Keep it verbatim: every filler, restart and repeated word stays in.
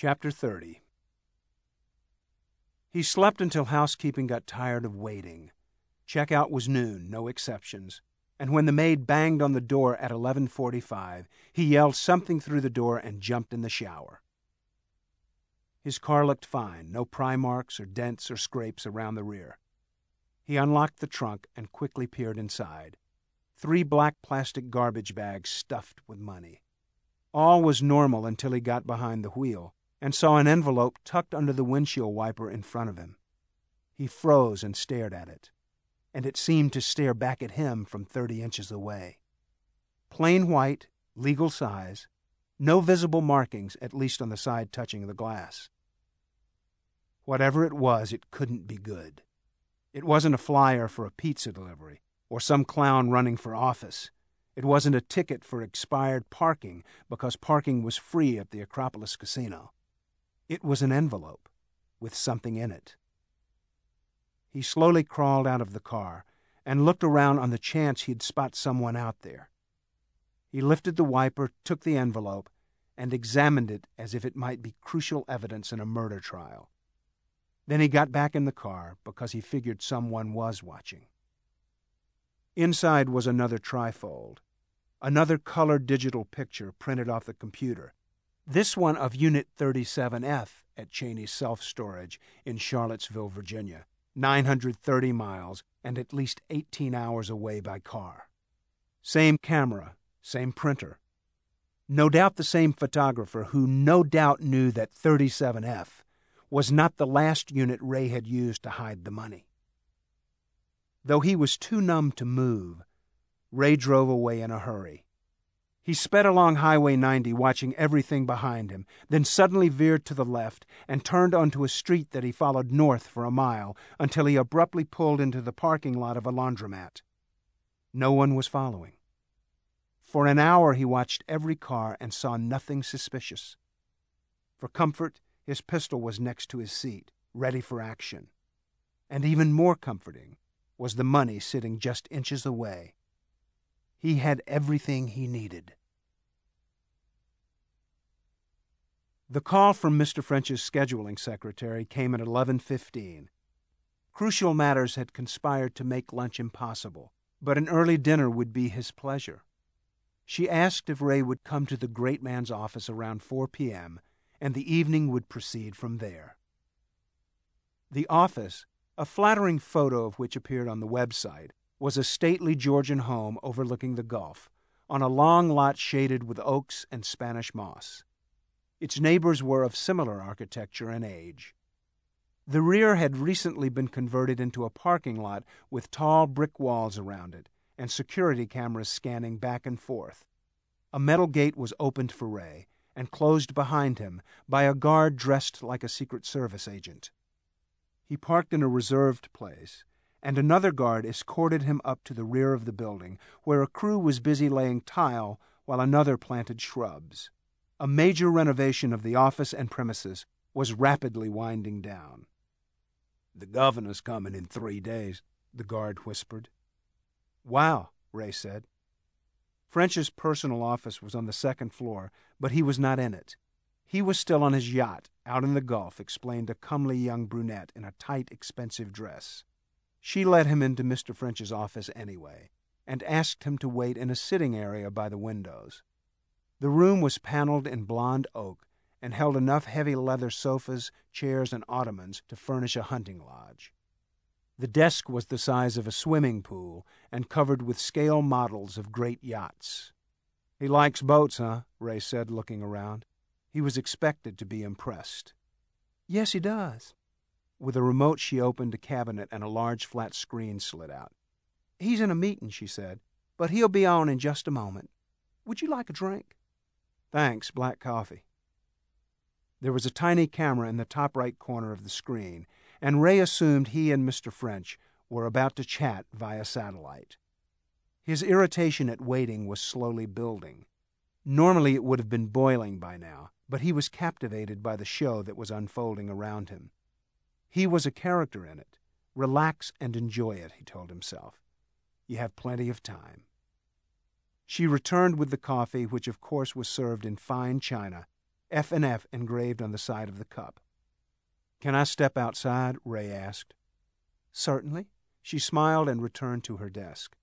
Chapter thirty. He slept until housekeeping got tired of waiting. Checkout was noon, no exceptions, and when the maid banged on the door at eleven forty-five, he yelled something through the door and jumped in the shower. His car looked fine, no pry marks or dents or scrapes around the rear. He unlocked the trunk and quickly peered inside. Three black plastic garbage bags stuffed with money. All was normal until he got behind the wheel and saw an envelope tucked under the windshield wiper in front of him. He froze and stared at it, and it seemed to stare back at him from thirty inches away. Plain white, legal size, no visible markings, at least on the side touching the glass. Whatever it was, it couldn't be good. It wasn't a flyer for a pizza delivery or some clown running for office. It wasn't a ticket for expired parking because parking was free at the Acropolis Casino. It was an envelope with something in it. He slowly crawled out of the car and looked around on the chance he'd spot someone out there. He lifted the wiper, took the envelope, and examined it as if it might be crucial evidence in a murder trial. Then he got back in the car because he figured someone was watching. Inside was another trifold, another colored digital picture printed off the computer, this one of Unit thirty-seven F at Cheney's Self-Storage in Charlottesville, Virginia, nine hundred thirty miles and at least eighteen hours away by car. Same camera, same printer. No doubt the same photographer who no doubt knew that thirty-seven F was not the last unit Ray had used to hide the money. Though he was too numb to move, Ray drove away in a hurry. He sped along Highway ninety, watching everything behind him, then suddenly veered to the left and turned onto a street that he followed north for a mile until he abruptly pulled into the parking lot of a laundromat. No one was following. For an hour he watched every car and saw nothing suspicious. For comfort, his pistol was next to his seat, ready for action. And even more comforting was the money sitting just inches away. He had everything he needed. The call from Mister French's scheduling secretary came at eleven fifteen. Crucial matters had conspired to make lunch impossible, but an early dinner would be his pleasure. She asked if Ray would come to the great man's office around four p.m., and the evening would proceed from there. The office, a flattering photo of which appeared on the website, was a stately Georgian home overlooking the Gulf, on a long lot shaded with oaks and Spanish moss. Its neighbors were of similar architecture and age. The rear had recently been converted into a parking lot with tall brick walls around it and security cameras scanning back and forth. A metal gate was opened for Ray and closed behind him by a guard dressed like a Secret Service agent. He parked in a reserved place, and another guard escorted him up to the rear of the building, where a crew was busy laying tile while another planted shrubs. A major renovation of the office and premises was rapidly winding down. "The governor's coming in three days," the guard whispered. "Wow," Ray said. French's personal office was on the second floor, but he was not in it. He was still on his yacht, out in the Gulf, explained a comely young brunette in a tight, expensive dress. She led him into Mister French's office anyway, and asked him to wait in a sitting area by the windows. The room was paneled in blonde oak and held enough heavy leather sofas, chairs, and ottomans to furnish a hunting lodge. The desk was the size of a swimming pool and covered with scale models of great yachts. "He likes boats, huh?" Ray said, looking around. He was expected to be impressed. "Yes, he does." With a remote, she opened a cabinet and a large flat screen slid out. "He's in a meeting," she said, "but he'll be on in just a moment. Would you like a drink?" "Thanks, black coffee." There was a tiny camera in the top right corner of the screen, and Ray assumed he and Mister French were about to chat via satellite. His irritation at waiting was slowly building. Normally it would have been boiling by now, but he was captivated by the show that was unfolding around him. He was a character in it. Relax and enjoy it, he told himself. You have plenty of time. She returned with the coffee, which of course was served in fine china, F and F engraved on the side of the cup. "Can I step outside?" Ray asked. "Certainly." She smiled and returned to her desk.